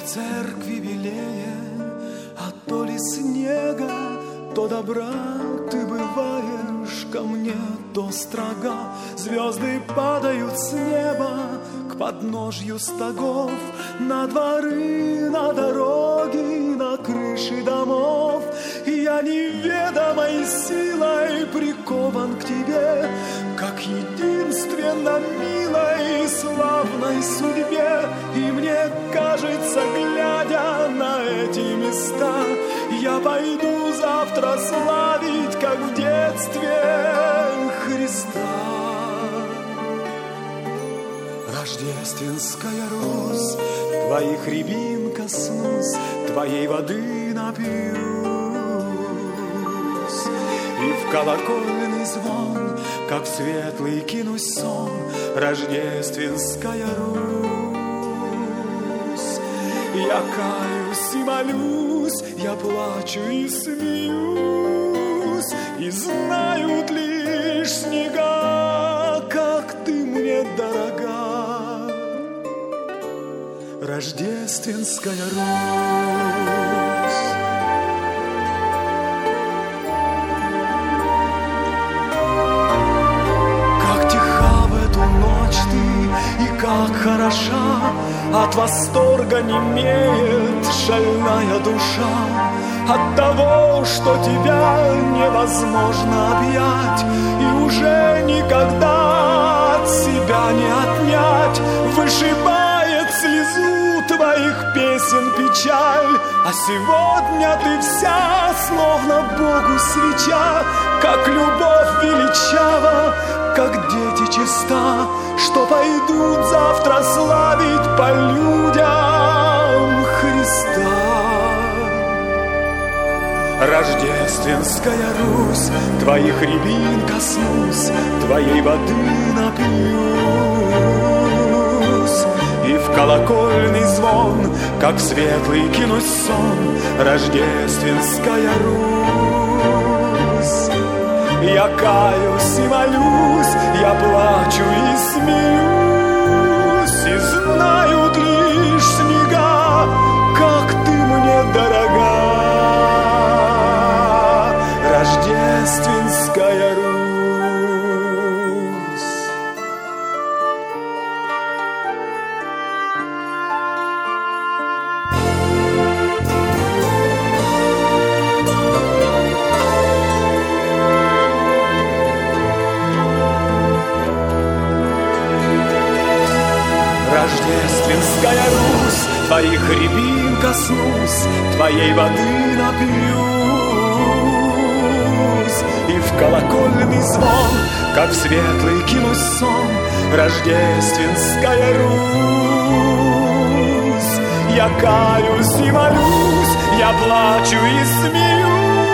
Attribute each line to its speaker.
Speaker 1: церкви белее, а то ли снега, то добра ты бываешь ко мне, то строга. Звезды падают с неба к подножью стогов, на дворы, на дороги, на крыши домов. Я неведомой силой прикован к тебе, как единственно милой и славной судьбе. И мне кажется, глядя на эти места, я пойду завтра славить, как в детстве, Христа. Рождественская Русь, твоих рябин коснусь, твоей воды напьюсь, и в колокольный звон, как в светлый кинусь сон. Рождественская Русь, я каюсь и молюсь, я плачу и смеюсь, и знают лишь снега, как ты мне дорога. Рождественская Русь. Как тиха в эту ночь ты, и как хороша, от восторга немеет шальная душа, от того, что тебя невозможно объять, и уже никогда от себя не отнять. Вышибает слезу твоих песен печаль, а сегодня ты вся словно Богу свеча, как любовь величава, как дети чиста, что пойдут завтра славить по людям Христа. Рождественская Русь, твоих рябин коснусь, твоей воды напьюсь, и в колокольный звон, как в светлый кинусь сон. Рождественская Русь, я каюсь и молюсь, я плачу и смеюсь, и знают лишь снега, как ты мне дорога. Рождественская Русь. Рождественская Русь, твоих рябин коснусь, твоей воды напьюсь, и в колокольный звон, как в светлый кинусь сон. Рождественская Русь, я каюсь и молюсь, я плачу и смеюсь,